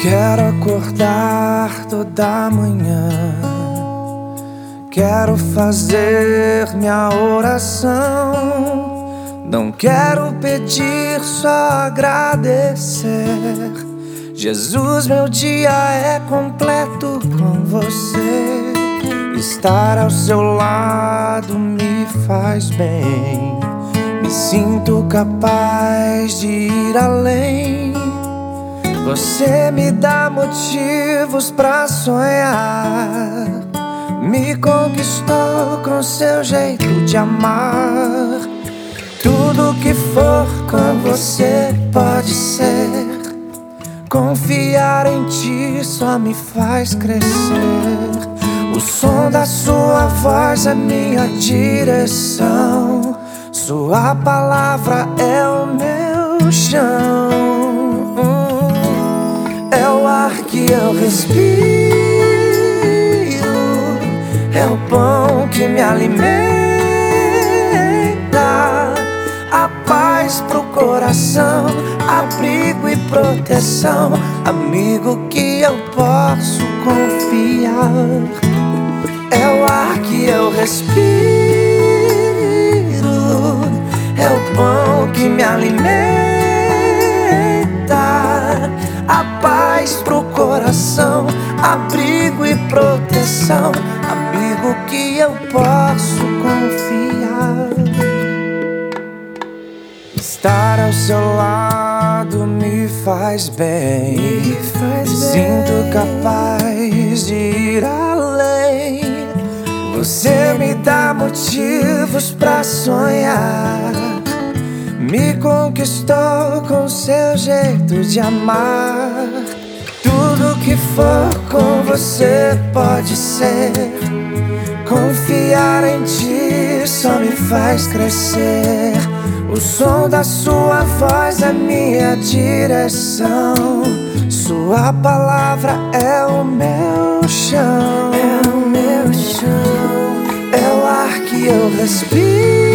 Quero acordar toda manhã, quero fazer minha oração. Não quero pedir, só agradecer. Jesus, meu dia é completo com você. Estar ao seu lado me faz bem. Me sinto capaz de ir além. Você me dá motivos pra sonhar. Me conquistou com seu jeito de amar. Tudo que for com você pode ser. Confiar em ti só me faz crescer. O som da sua voz é minha direção. Sua palavra é o meu chão. É o ar que eu respiro, é o pão que me alimenta, a paz pro coração, abrigo e proteção, amigo que eu posso confiar. É o ar que eu respiro, é o pão que me alimenta, a paz pro coração, abrigo e proteção, amigo que eu posso confiar. Estar ao seu lado me faz bem. Me sinto capaz de ir além. Você me dá motivos pra sonhar. Me conquistou com seu jeito de amar. Tudo que for com você pode ser. Confiar em ti só me faz crescer. O som da sua voz é minha direção. Sua palavra é o meu chão. É o meu chão. É o ar que eu respiro,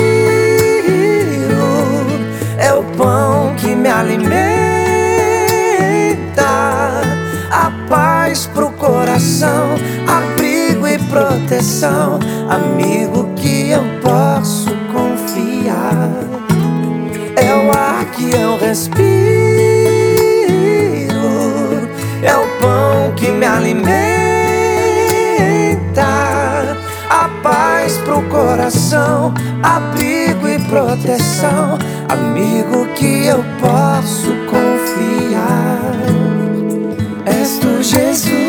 é o pão que me alimenta, a paz pro coração, abrigo e proteção, amigo que eu posso confiar. É o ar que eu respiro, é o pão que me alimenta, a paz pro coração, abrigo e proteção, amigo que eu posso confiar. És tu, Jesus.